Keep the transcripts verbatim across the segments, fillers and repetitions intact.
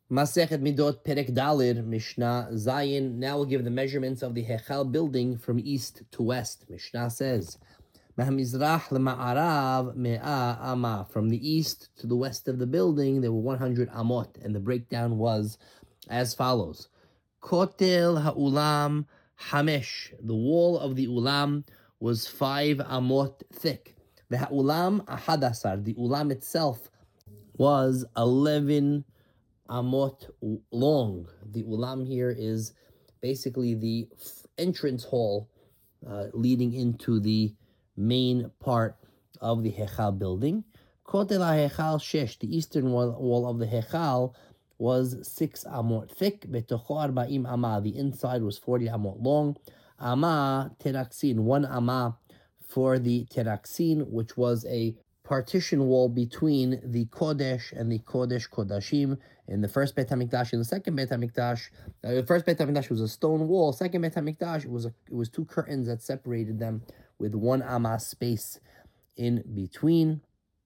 Masechet Midot Perek Dalid Mishnah Zayin. Now we'll give the measurements of the Hechal building from east to west. Mishnah says, Mahamizrach lema'arav me'a ama. From the east to the west of the building, there were one hundred amot, and the breakdown was as follows: Kotel ha'ulam hamesh. The wall of the ulam was five amot thick. The ha'ulam ahadasar. The ulam itself was eleven amot long. The ulam here is basically the entrance hall uh, leading into the main part of the Hechal building. Kotel HaHechal shesh, the eastern wall, wall of the Hechal was six amot thick. Betocho arba'im amah, the inside was forty amot long. Amah teraksin, one amah for the teraksin, which was a partition wall between the Kodesh and the Kodesh Kodashim in the first Beit HaMikdash and the second Beit HaMikdash. Uh, the first Beit HaMikdash was a stone wall. Second Beit HaMikdash, it was a, it was two curtains that separated them with one amah space in between.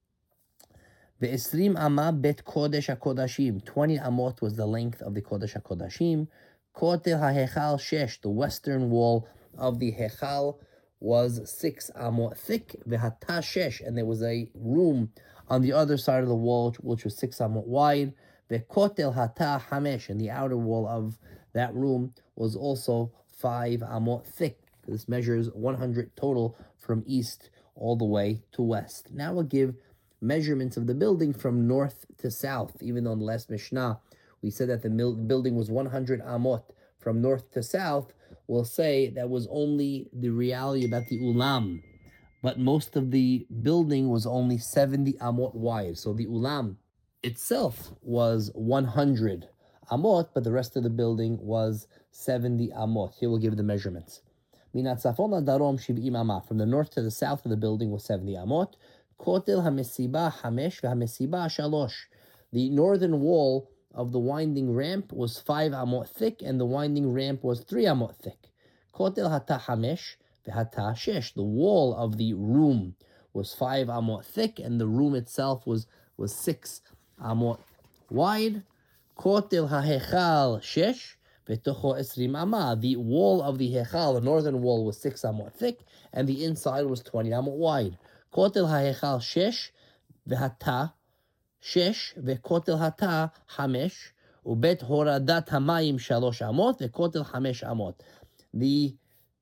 Ve'esrim amah bet Kodesh HaKodashim. twenty amot was the length of the Kodesh HaKodashim. Kotel HaHechal shesh, the western wall of the Hechal was six amot thick, v'hata shesh, and there was a room on the other side of the wall which was six amot wide. V'kotel hata hamesh, and the outer wall of that room was also five amot thick. This measures one hundred total from east all the way to west. Now we'll give measurements of the building from north to south. Even though in the last Mishnah we said that the building was one hundred amot from north to south, we'll say that was only the reality about the ulam, but most of the building was only seventy amot wide. So the ulam itself was one hundred amot, but the rest of the building was seventy amot. Here we'll give the measurements. Minat tzafon darom shiv'im amah. From the north to the south of the building was seventy amot. Kotel hamesiba hamesh v'hamesiba shalosh. The northern wall of the winding ramp was five amot thick, and the winding ramp was three amot thick. Kotel hata hamesh v'hata shesh. The wall of the room was five amot thick, and the room itself was, was six amot wide. Kotel hahechal shesh v'tocho esrim amah. The wall of the hechal, the northern wall, was six amot thick, and the inside was twenty amot wide. Kotel hahechal shesh v'hata shesh vekotel hata hamesh ubet horadat hamayim shalosh amot vekotel hamesh amot. The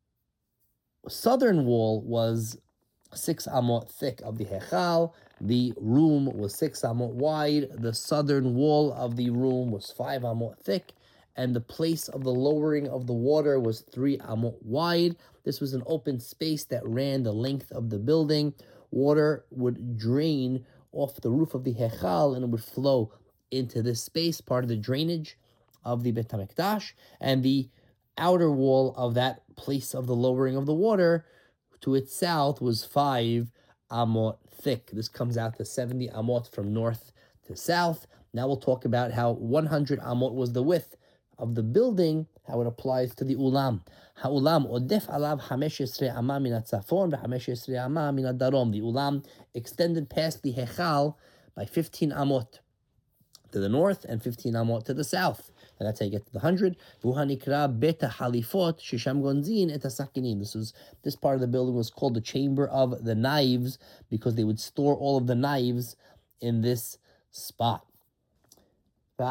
southern wall was six amot thick of the hechal. The room was six amot wide. The southern wall of the room was five amot thick, and the place of the lowering of the water was three amot wide. This was an open space that ran the length of the building. Water would drain off the roof of the Hechal, and it would flow into this space, part of the drainage of the Beit HaMikdash, and the outer wall of that place of the lowering of the water to its south was five amot thick. This comes out to seventy amot from north to south. Now we'll talk about how one hundred amot was the width of the building, how it applies to the ulam. Ha'ulam odef alav hamesh esrei amah min hatzafon v'hamesh esrei amah min hadarom. The ulam extended past the hechal by fifteen amot to the north and fifteen amot to the south. And that's how you get to the hundred. V'uhanikra beta halifot shisham gonzin et hasakinim. This was this part of the building was called the chamber of the knives because they would store all of the knives in this spot. The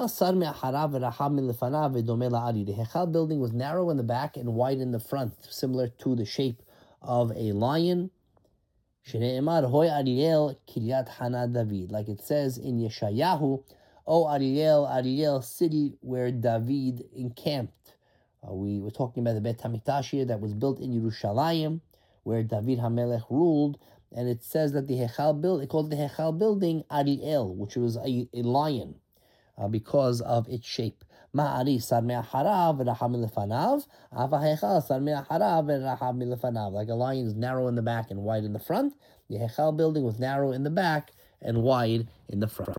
Hechal building was narrow in the back and wide in the front, similar to the shape of a lion. Like it says in Yeshayahu, O Ariel, Ariel, city where David encamped. Uh, we were talking about the Beit HaMikdash here that was built in Yerushalayim, where David HaMelech ruled, and it says that the Hechal building, it called the Hechal building Ariel, which was a, a lion. Uh, because of its shape. Like a lion is narrow in the back and wide in the front, the Hechal building was narrow in the back and wide in the front.